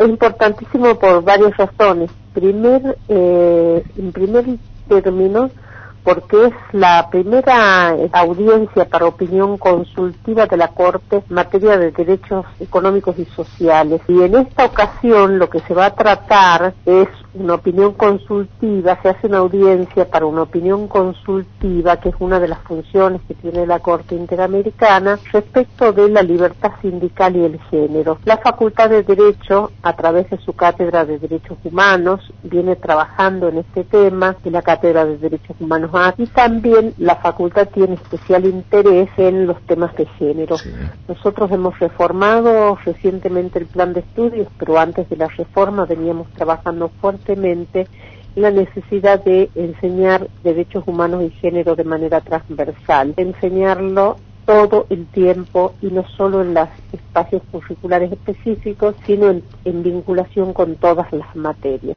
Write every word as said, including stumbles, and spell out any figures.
Es importantísimo por varias razones. Primer, eh, en primer término, porque es la primera audiencia para opinión consultiva de la Corte en materia de derechos económicos y sociales. Y en esta ocasión lo que se va a tratar es una opinión consultiva, se hace una audiencia para una opinión consultiva, que es una de las funciones que tiene la Corte Interamericana, respecto de la libertad sindical y el género. La Facultad de Derecho, a través de su Cátedra de Derechos Humanos, viene trabajando en este tema, de la Cátedra de Derechos Humanos, y también la facultad tiene especial interés en los temas de género. Sí. Nosotros hemos reformado recientemente el plan de estudios, pero antes de la reforma veníamos trabajando fuertemente en la necesidad de enseñar derechos humanos y género de manera transversal, enseñarlo todo el tiempo y no solo en los espacios curriculares específicos, sino en, en vinculación con todas las materias.